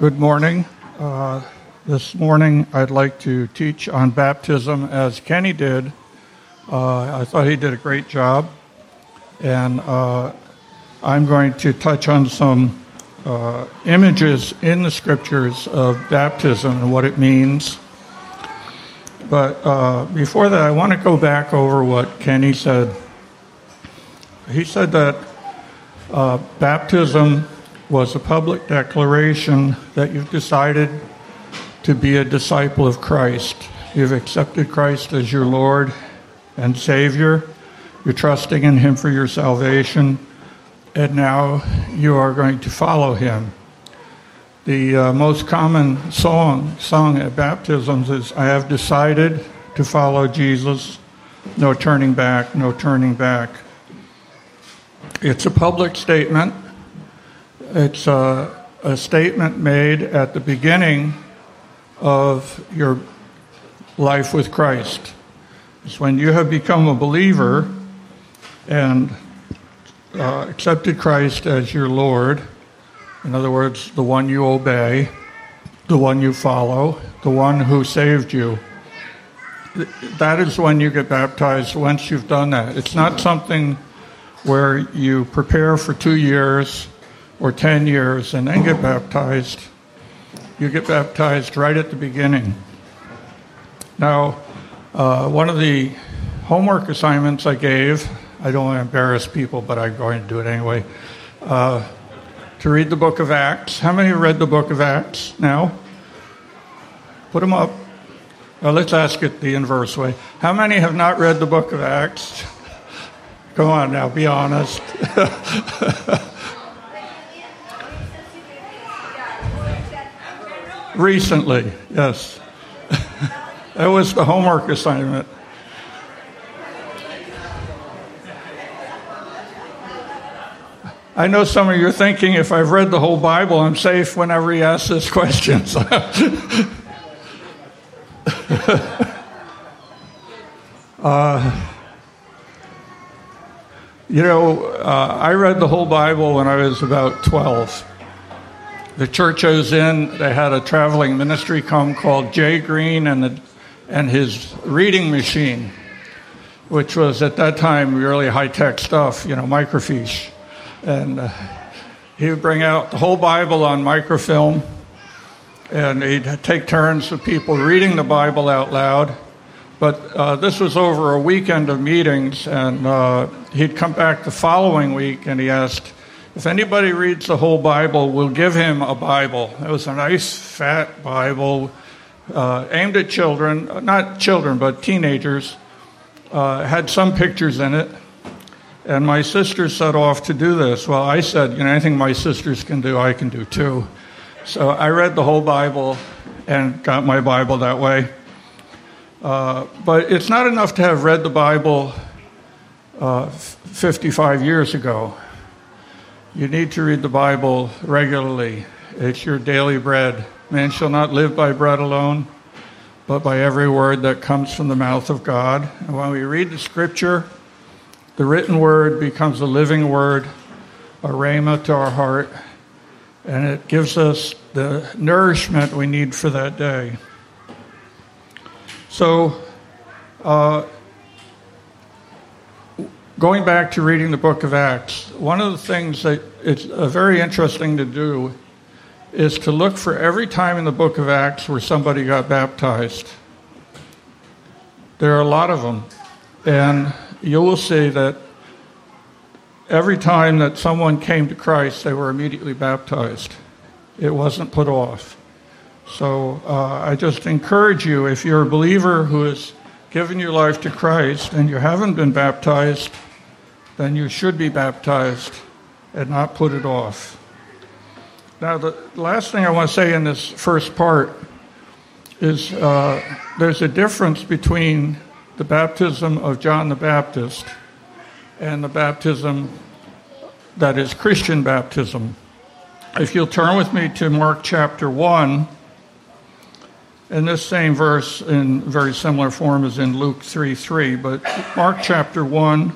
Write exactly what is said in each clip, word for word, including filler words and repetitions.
Good morning. Uh, this morning I'd like to teach on baptism as Kenny did. Uh, I thought he did a great job. And uh, I'm going to touch on some uh, images in the scriptures of baptism and what it means. But uh, before that, I want to go back over what Kenny said. He said that uh, baptism was a public declaration that you've decided to be a disciple of Christ. You've accepted Christ as your Lord and Savior. You're trusting in Him for your salvation, and now you are going to follow Him. The uh, most common song sung at baptisms is, "I have decided to follow Jesus. No turning back, no turning back." It's a public statement. It's a, a statement made at the beginning of your life with Christ. It's when you have become a believer and uh, accepted Christ as your Lord. In other words, the one you obey, the one you follow, the one who saved you. That is when you get baptized, once you've done that. It's not something where you prepare for two years or ten years and then get baptized. You get baptized right at the beginning. Now, uh, one of the homework assignments I gave, I don't want to embarrass people, but I'm going to do it anyway, uh, to read the book of Acts. How many have read the book of Acts now? Put them up. Well, let's ask it the inverse way. How many have not read the book of Acts? Come on now, be honest. Recently, yes. That was the homework assignment. I know some of you are thinking, if I've read the whole Bible, I'm safe whenever he asks this question. uh, you know, uh, I read the whole Bible when I was about twelve. The church I was in, they had a traveling ministry come called Jay Green and the, and his reading machine, which was at that time really high-tech stuff, you know, microfiche. And uh, he would bring out the whole Bible on microfilm, and he'd take turns with people reading the Bible out loud. But uh, this was over a weekend of meetings, and uh, he'd come back the following week, and he asked, if anybody reads the whole Bible, we'll give him a Bible. It was a nice, fat Bible uh, aimed at children, not children, but teenagers. Uh, had some pictures in it. And my sisters set off to do this. Well, I said, you know, anything my sisters can do, I can do too. So I read the whole Bible and got my Bible that way. Uh, but it's not enough to have read the Bible uh, fifty-five years ago. You need to read the Bible regularly. It's your daily bread. Man shall not live by bread alone, but by every word that comes from the mouth of God. And when we read the Scripture, the written word becomes a living word, a rhema to our heart, and it gives us the nourishment we need for that day. So, uh, going back to reading the book of Acts, one of the things that it's uh, very interesting to do is to look for every time in the book of Acts where somebody got baptized. There are a lot of them. And you will see that every time that someone came to Christ, they were immediately baptized. It wasn't put off. So uh, I just encourage you, if you're a believer who has given your life to Christ and you haven't been baptized, then you should be baptized and not put it off. Now, the last thing I want to say in this first part is uh, there's a difference between the baptism of John the Baptist and the baptism that is Christian baptism. If you'll turn with me to Mark chapter one, and this same verse in very similar form is in Luke three three, but Mark chapter one,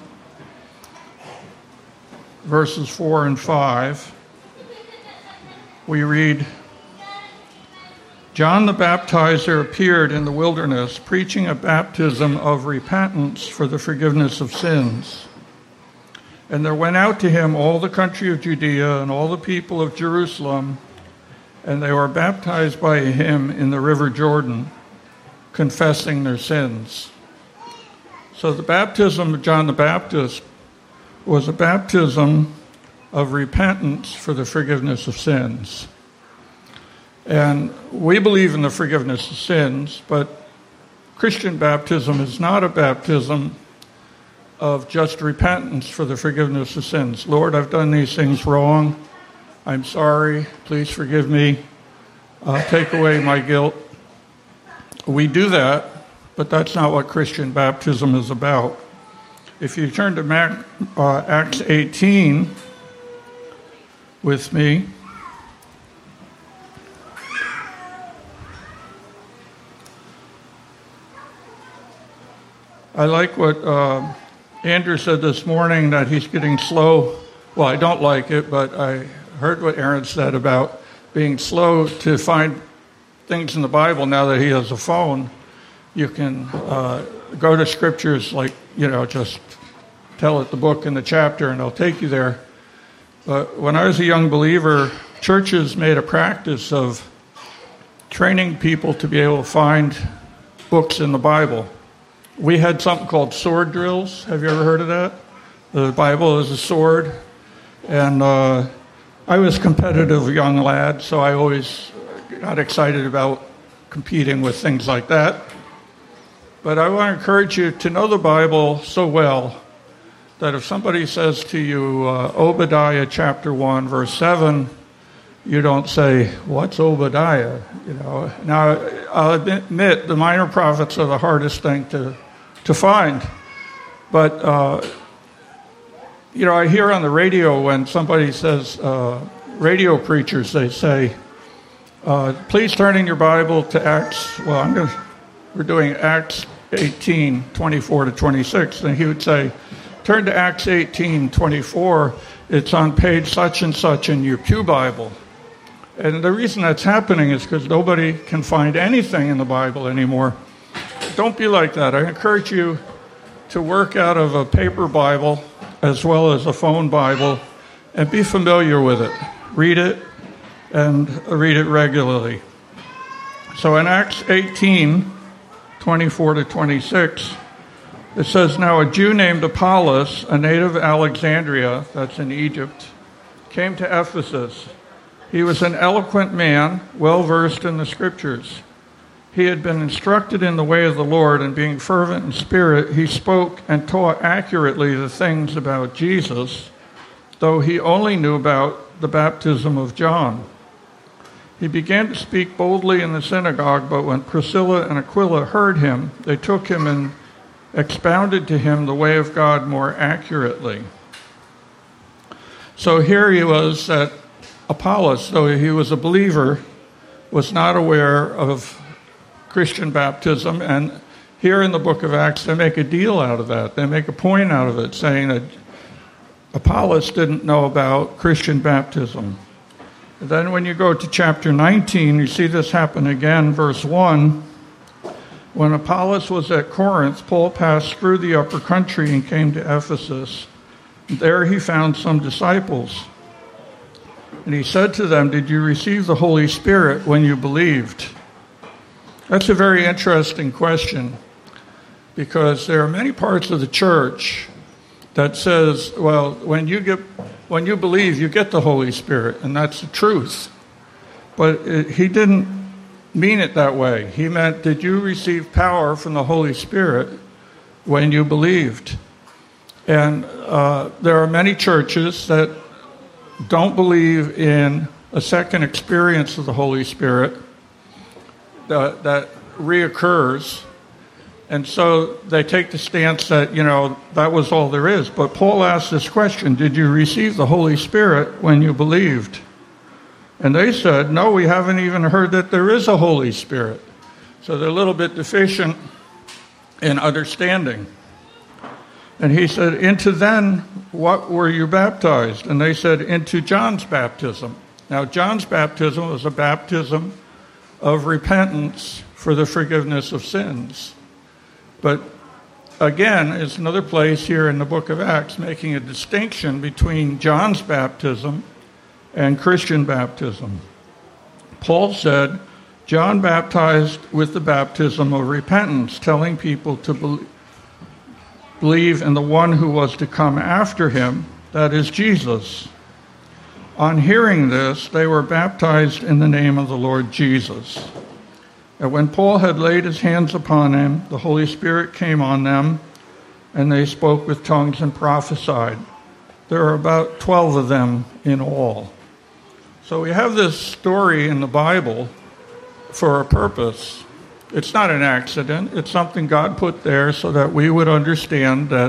verses four and five, we read, John the Baptizer appeared in the wilderness, preaching a baptism of repentance for the forgiveness of sins. And there went out to him all the country of Judea and all the people of Jerusalem, and they were baptized by him in the river Jordan, confessing their sins. So the baptism of John the Baptist was a baptism of repentance for the forgiveness of sins. And we believe in the forgiveness of sins, but Christian baptism is not a baptism of just repentance for the forgiveness of sins. Lord, I've done these things wrong. I'm sorry. Please forgive me. Uh, take away my guilt. We do that, but that's not what Christian baptism is about. If you turn to Mac, uh, Acts eighteen with me, I like what uh, Andrew said this morning, that he's getting slow. Well, I don't like it, but I heard what Aaron said about being slow to find things in the Bible. Now that he has a phone, you can uh, go to scriptures like, you know, just tell it the book and the chapter and it'll take you there. But when I was a young believer, churches made a practice of training people to be able to find books in the Bible. We had something called sword drills. Have you ever heard of that? The Bible is a sword. And uh, I was a competitive young lad, so I always got excited about competing with things like that. But I want to encourage you to know the Bible so well that if somebody says to you, uh, Obadiah chapter one, verse seven, you don't say, what's Obadiah? You know. Now, I'll admit the minor prophets are the hardest thing to, to find. But, uh, you know, I hear on the radio when somebody says, uh, radio preachers, they say, uh, please turn in your Bible to Acts. Well, I'm going to, we're doing Acts eighteen, twenty-four to twenty-six. And he would say, turn to Acts eighteen, twenty-four. It's on page such and such in your pew Bible. And the reason that's happening is because nobody can find anything in the Bible anymore. Don't be like that. I encourage you to work out of a paper Bible as well as a phone Bible and be familiar with it. Read it and read it regularly. So in Acts eighteen, twenty-four to twenty-six, it says, now a Jew named Apollos, a native of Alexandria, that's in Egypt, came to Ephesus. He was an eloquent man, well-versed in the Scriptures. He had been instructed in the way of the Lord, and being fervent in spirit, he spoke and taught accurately the things about Jesus, though he only knew about the baptism of John. He began to speak boldly in the synagogue, but when Priscilla and Aquila heard him, they took him and expounded to him the way of God more accurately. So here he was at Apollos, though he was a believer, was not aware of Christian baptism. And here in the book of Acts, they make a deal out of that. They make a point out of it, saying that Apollos didn't know about Christian baptism. And then when you go to chapter nineteen, you see this happen again, verse one. When Apollos was at Corinth, Paul passed through the upper country and came to Ephesus. There he found some disciples. And he said to them, did you receive the Holy Spirit when you believed? That's a very interesting question, because there are many parts of the church that says, well, when you get, when you believe, you get the Holy Spirit, and that's the truth. But it, he didn't mean it that way. He meant, did you receive power from the Holy Spirit when you believed? And uh, there are many churches that don't believe in a second experience of the Holy Spirit that, that reoccurs. And so they take the stance that, you know, that was all there is. But Paul asked this question, did you receive the Holy Spirit when you believed? And they said, no, we haven't even heard that there is a Holy Spirit. So they're a little bit deficient in understanding. And he said, into then, what were you baptized? And they said, into John's baptism. Now, John's baptism was a baptism of repentance for the forgiveness of sins. But again, it's another place here in the book of Acts making a distinction between John's baptism and Christian baptism. Paul said, John baptized with the baptism of repentance, telling people to be- believe in the one who was to come after him, that is Jesus. On hearing this, they were baptized in the name of the Lord Jesus. And when Paul had laid his hands upon him, the Holy Spirit came on them, and they spoke with tongues and prophesied. There are about twelve of them in all. So we have this story in the Bible for a purpose. It's not an accident. It's something God put there so that we would understand that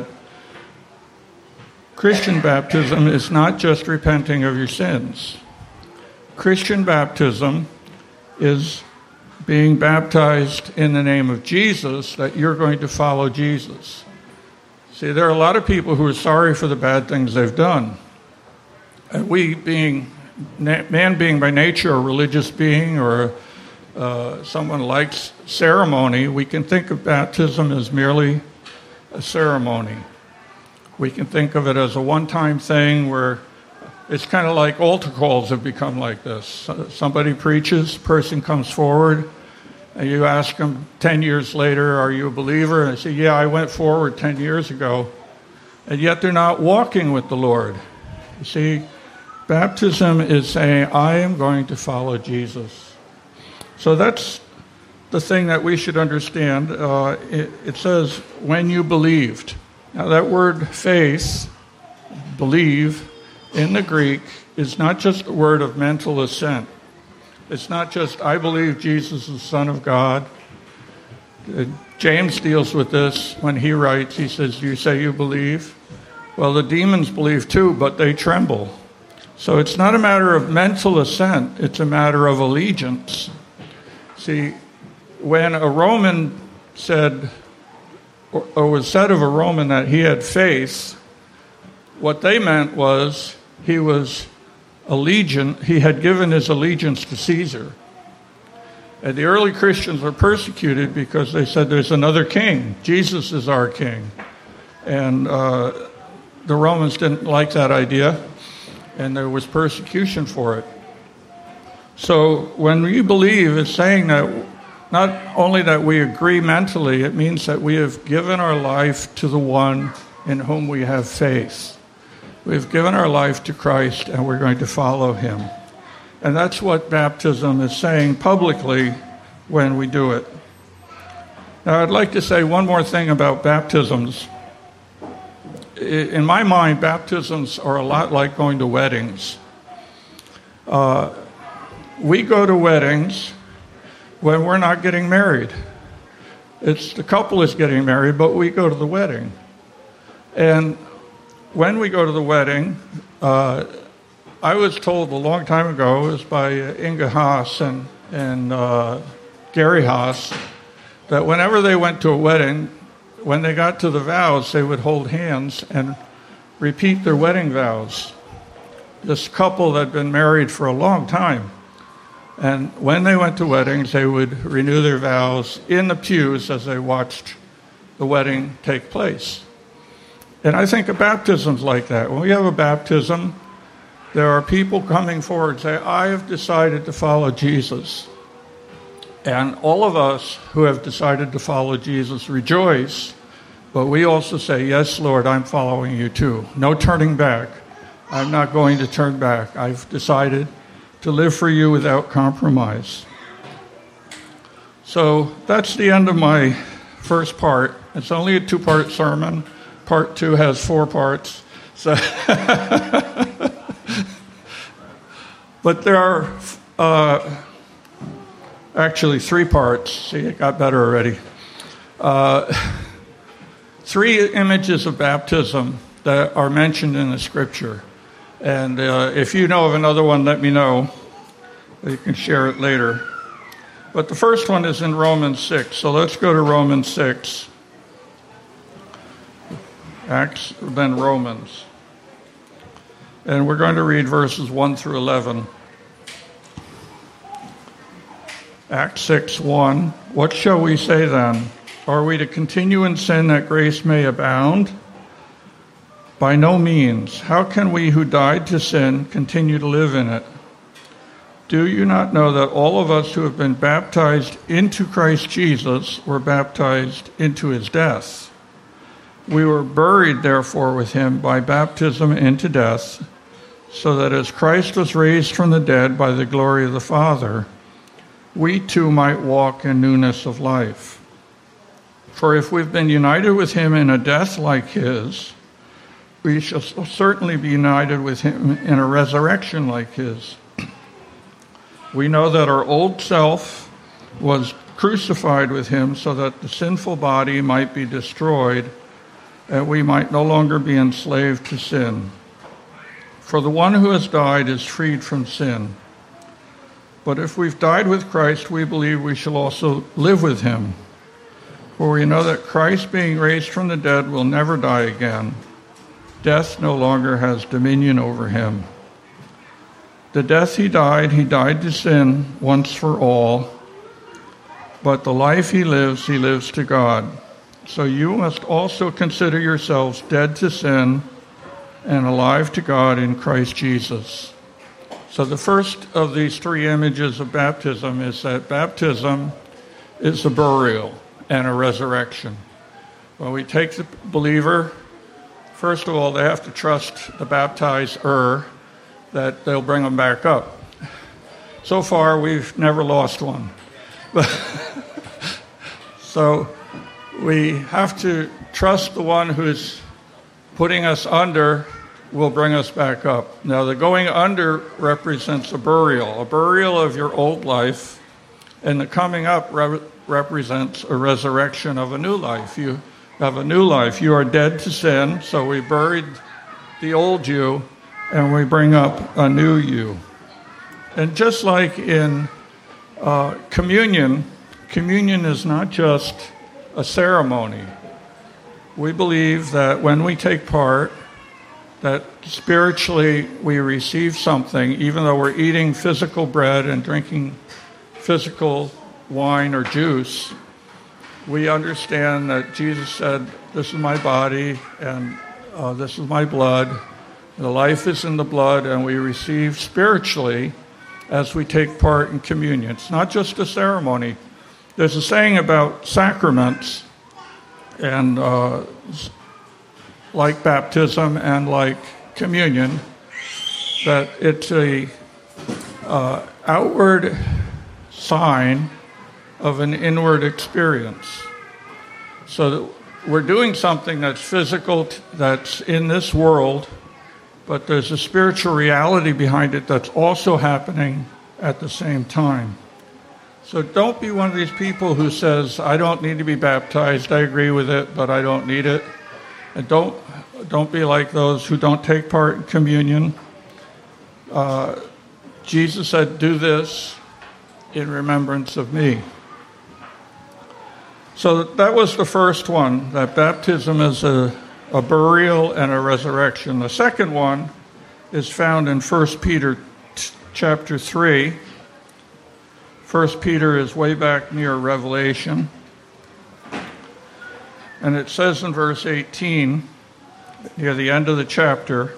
Christian baptism is not just repenting of your sins. Christian baptism is being baptized in the name of Jesus, that you're going to follow Jesus. See, there are a lot of people who are sorry for the bad things they've done. And we, being man being by nature a religious being, or uh, someone likes ceremony, we can think of baptism as merely a ceremony. We can think of it as a one-time thing where it's kind of like altar calls have become like this. Somebody preaches, person comes forward, and you ask them ten years later, are you a believer? And they say, yeah, I went forward ten years ago. And yet they're not walking with the Lord. You see, baptism is saying, I am going to follow Jesus. So that's the thing that we should understand. Uh, it, it says, when you believed. Now that word faith, believe, in the Greek is not just a word of mental assent. It's not just, I believe Jesus is the Son of God. Uh, James deals with this when he writes, he says, do you say you believe? Well, the demons believe too, but they tremble. So it's not a matter of mental assent, it's a matter of allegiance. See, when a Roman said, or, or was said of a Roman that he had faith, what they meant was he was allegiant, he had given his allegiance to Caesar. And the early Christians were persecuted because they said there's another king. Jesus is our king. And uh, the Romans didn't like that idea, and there was persecution for it. So when we believe, it's saying that not only that we agree mentally, it means that we have given our life to the one in whom we have faith. We've given our life to Christ, and we're going to follow him. And that's what baptism is saying publicly when we do it. Now, I'd like to say one more thing about baptisms. In my mind, baptisms are a lot like going to weddings. Uh, we go to weddings when we're not getting married. It's the couple is getting married, but we go to the wedding. And when we go to the wedding, uh, I was told a long time ago, it was by Inga Haas and, and uh, Gary Haas, that whenever they went to a wedding, when they got to the vows, they would hold hands and repeat their wedding vows. This couple had been married for a long time. And when they went to weddings, they would renew their vows in the pews as they watched the wedding take place. And I think of baptisms like that. When we have a baptism, there are people coming forward and say, I have decided to follow Jesus. And all of us who have decided to follow Jesus rejoice, but we also say, yes, Lord, I'm following you too. No turning back. I'm not going to turn back. I've decided to live for you without compromise. So that's the end of my first part. It's only a two-part sermon. Part two has four parts. So but there are uh, actually three parts. See, it got better already. Uh, three images of baptism that are mentioned in the scripture. And uh, if you know of another one, let me know. You can share it later. But the first one is in Romans six. So let's go to Romans six. Acts, then Romans. And we're going to read verses one through eleven. Acts six one, what shall we say then? Are we to continue in sin that grace may abound? By no means. How can we who died to sin continue to live in it? Do you not know that all of us who have been baptized into Christ Jesus were baptized into his death? We were buried, therefore, with him by baptism into death, so that as Christ was raised from the dead by the glory of the Father, we too might walk in newness of life. For if we've been united with him in a death like his, we shall certainly be united with him in a resurrection like his. We know that our old self was crucified with him so that the sinful body might be destroyed and we might no longer be enslaved to sin. For the one who has died is freed from sin. But if we've died with Christ, we believe we shall also live with him. For we know that Christ, being raised from the dead, will never die again. Death no longer has dominion over him. The death he died, he died to sin once for all. But the life he lives, he lives to God. So you must also consider yourselves dead to sin and alive to God in Christ Jesus. So the first of these three images of baptism is that baptism is a burial and a resurrection. When we take the believer, first of all, they have to trust the baptizer that they'll bring them back up. So far, we've never lost one. So we have to trust the one who's putting us under will bring us back up. Now, the going under represents a burial, a burial of your old life, and the coming up re- represents a resurrection of a new life. You have a new life. You are dead to sin, so we buried the old you, and we bring up a new you. And just like in uh, communion, communion is not just a ceremony. We believe that when we take part, that spiritually we receive something, even though we're eating physical bread and drinking physical wine or juice. We understand that Jesus said, this is my body and uh, this is my blood. The life is in the blood, and we receive spiritually as we take part in communion. It's not just a ceremony. There's a saying about sacraments, and uh, like baptism and like communion, that it's a uh, outward sign of an inward experience. So we're doing something that's physical, that's in this world, but there's a spiritual reality behind it that's also happening at the same time. So don't be one of these people who says, I don't need to be baptized, I agree with it, but I don't need it. And don't don't be like those who don't take part in communion. Uh, Jesus said, do this in remembrance of me. So that was the first one, that baptism is a, a burial and a resurrection. The second one is found in First Peter t- chapter three. First Peter is way back near Revelation. And it says in verse eighteen, near the end of the chapter,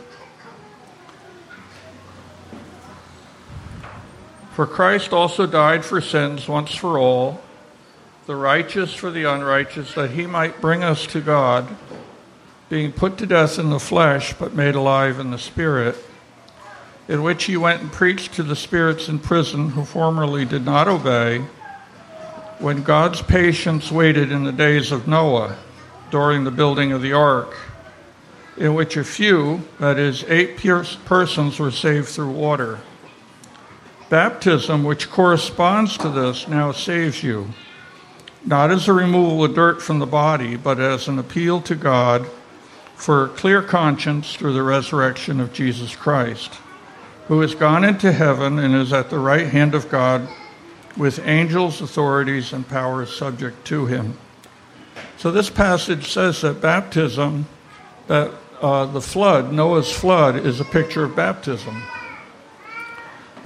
for Christ also died for sins once for all, the righteous for the unrighteous, that he might bring us to God, being put to death in the flesh, but made alive in the Spirit, in which he went and preached to the spirits in prison who formerly did not obey, when God's patience waited in the days of Noah, during the building of the ark, in which a few, that is, eight persons, were saved through water. Baptism, which corresponds to this, now saves you, not as a removal of dirt from the body, but as an appeal to God for a clear conscience through the resurrection of Jesus Christ, who has gone into heaven and is at the right hand of God with angels, authorities, and powers subject to him. So this passage says that baptism, that uh, the flood, Noah's flood, is a picture of baptism.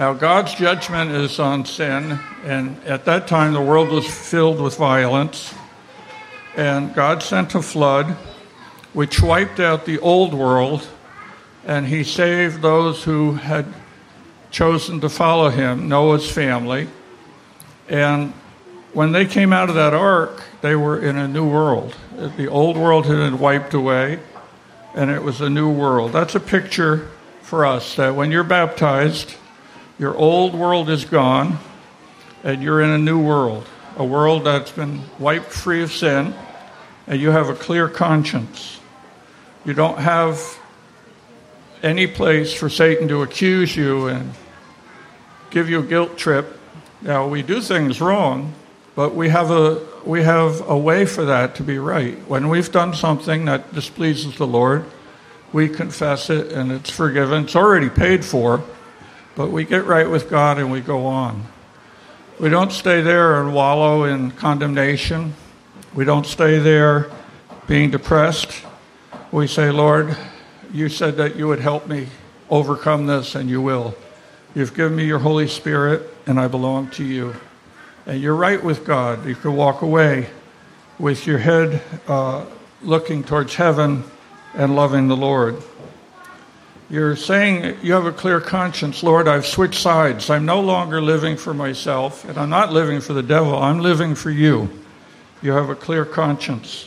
Now, God's judgment is on sin, and at that time the world was filled with violence, and God sent a flood which wiped out the old world, and he saved those who had chosen to follow him, Noah's family. And when they came out of that ark, they were in a new world. The old world had been wiped away, and it was a new world. That's a picture for us, that when you're baptized, your old world is gone, and you're in a new world, a world that's been wiped free of sin, and you have a clear conscience. You don't have any place for Satan to accuse you and give you a guilt trip. Now, we do things wrong, but we have a we have a way for that to be right. When we've done something that displeases the Lord, we confess it, and it's forgiven. It's already paid for, but we get right with God and we go on. We don't stay there and wallow in condemnation. We don't stay there being depressed. We say, Lord, you said that you would help me overcome this, and you will. You've given me your Holy Spirit, and I belong to you. And you're right with God. You can walk away with your head uh, looking towards heaven and loving the Lord. You're saying you have a clear conscience. Lord, I've switched sides. I'm no longer living for myself, and I'm not living for the devil. I'm living for you. You have a clear conscience.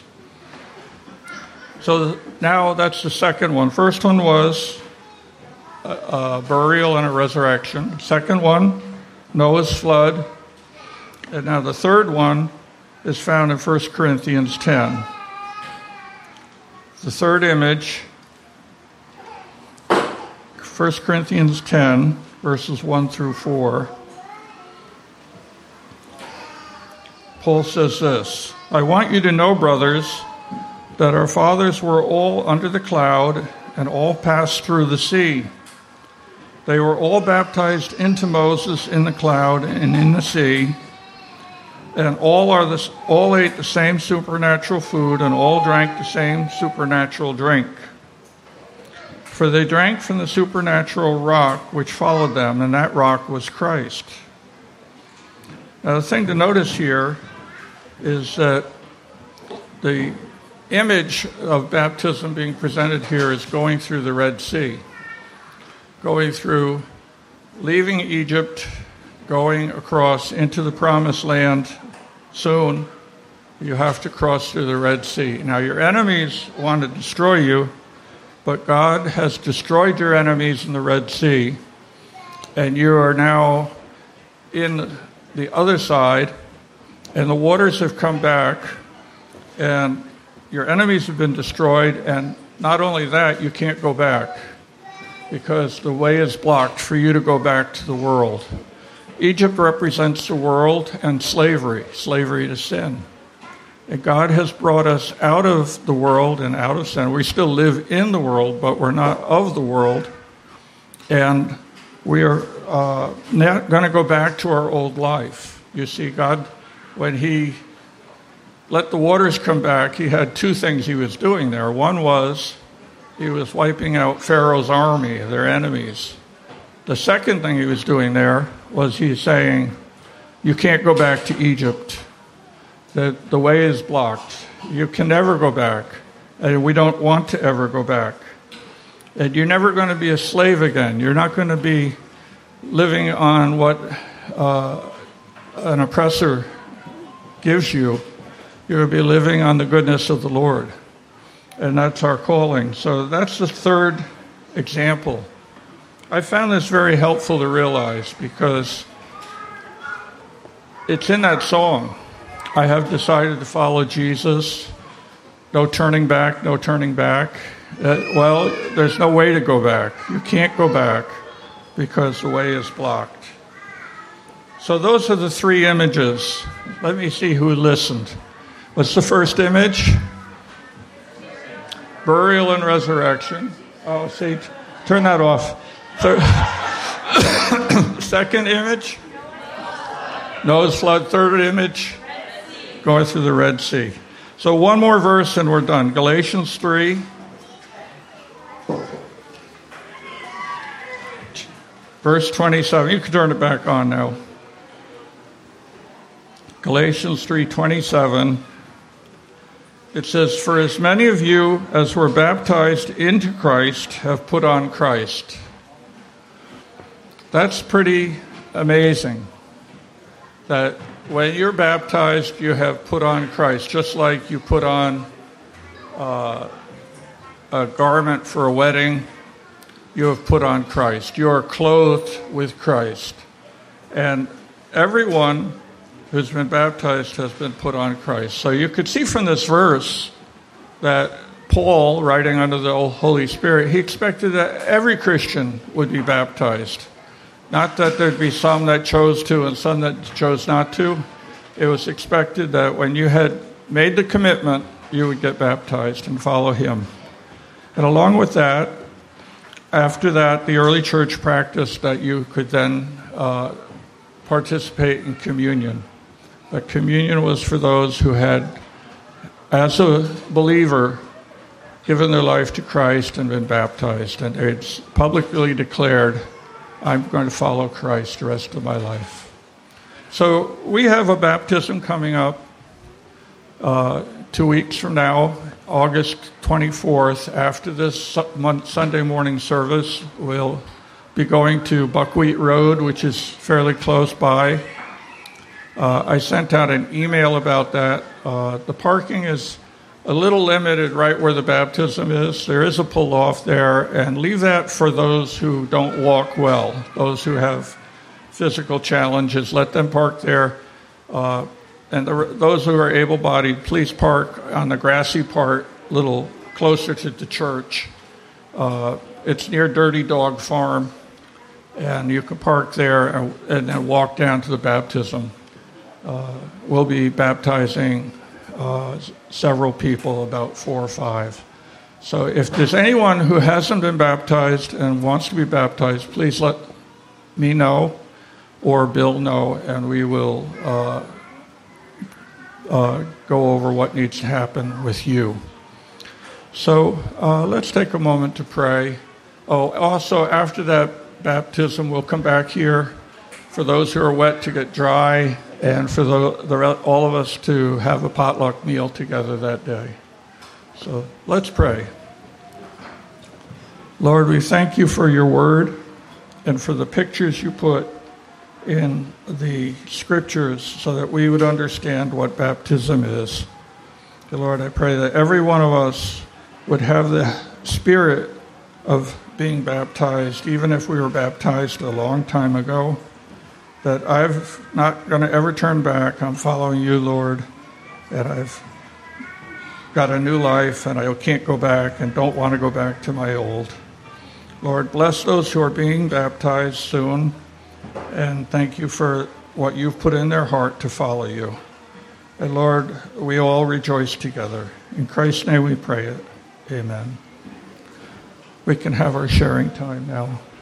So now that's the second one. First one was a, a burial and a resurrection. Second one, Noah's flood. And now the third one is found in First Corinthians ten. The third image, First Corinthians ten, verses one through four. Paul says this, I want you to know, brothers, that our fathers were all under the cloud and all passed through the sea. They were all baptized into Moses in the cloud and in the sea, and all are the, all ate the same supernatural food, and all drank the same supernatural drink. For they drank from the supernatural rock which followed them, and that rock was Christ. Now, the thing to notice here is that the image of baptism being presented here is going through the Red Sea, going through, leaving Egypt, going across into the Promised Land. Soon, you have to cross through the Red Sea. Now, your enemies want to destroy you, but God has destroyed your enemies in the Red Sea, and you are now in the other side, and the waters have come back, and your enemies have been destroyed, and not only that, you can't go back, because the way is blocked for you to go back to the world. Egypt represents the world and slavery, slavery to sin. And God has brought us out of the world and out of sin. We still live in the world, but we're not of the world. And we are uh, not going to go back to our old life. You see, God, when he let the waters come back, he had two things he was doing there. One was he was wiping out Pharaoh's army, their enemies. The second thing he was doing there was he's saying, you can't go back to Egypt. The, the way is blocked. You can never go back. And we don't want to ever go back. And you're never going to be a slave again. You're not going to be living on what uh, an oppressor gives you. You're going to be living on the goodness of the Lord. And that's our calling. So that's the third example. I found this very helpful to realize because it's in that song. I have decided to follow Jesus. No turning back, no turning back. Uh, well, there's no way to go back. You can't go back because the way is blocked. So those are the three images. Let me see who listened. What's the first image? Burial and resurrection. Oh, see, turn that off. Third, second image? Noah's flood. Third image? Going through the Red Sea. So one more verse and we're done. Galatians three. verse twenty-seven. You can turn it back on now. Galatians three twenty-seven. It says, "For as many of you as were baptized into Christ have put on Christ." That's pretty amazing, that when you're baptized, you have put on Christ, just like you put on uh, a garment for a wedding. You have put on Christ. You are clothed with Christ. And everyone who's been baptized has been put on Christ. So you could see from this verse that Paul, writing under the Holy Spirit, he expected that every Christian would be baptized. Not that there'd be some that chose to and some that chose not to. It was expected that when you had made the commitment, you would get baptized and follow him. And along with that, after that, the early church practiced that you could then uh, participate in communion. But communion was for those who had, as a believer, given their life to Christ and been baptized. And they'd publicly declared, "I'm going to follow Christ the rest of my life." So we have a baptism coming up uh, two weeks from now, August twenty-fourth. After this Sunday morning service, we'll be going to Buckwheat Road, which is fairly close by. Uh, I sent out an email about that. Uh, the parking is a little limited right where the baptism is. There is a pull-off there, and leave that for those who don't walk well, those who have physical challenges. Let them park there. Uh, and the, those who are able-bodied, please park on the grassy part, a little closer to the church. Uh, it's near Dirty Dog Farm, and you can park there and, and then walk down to the baptism. Uh, we'll be baptizing uh, several people, about four or five. So if there's anyone who hasn't been baptized and wants to be baptized, please let me know or Bill know, and we will uh, uh, go over what needs to happen with you. So uh, let's take a moment to pray. Oh, also after that baptism, we'll come back here for those who are wet to get dry, and for the, the, all of us to have a potluck meal together that day. So let's pray. Lord, we thank you for your word and for the pictures you put in the scriptures so that we would understand what baptism is. Lord, I pray that every one of us would have the spirit of being baptized, even if we were baptized a long time ago, that I'm not going to ever turn back. I'm following you, Lord, and I've got a new life, and I can't go back and don't want to go back to my old. Lord, bless those who are being baptized soon, and thank you for what you've put in their heart to follow you. And Lord, we all rejoice together. In Christ's name we pray it. Amen. We can have our sharing time now.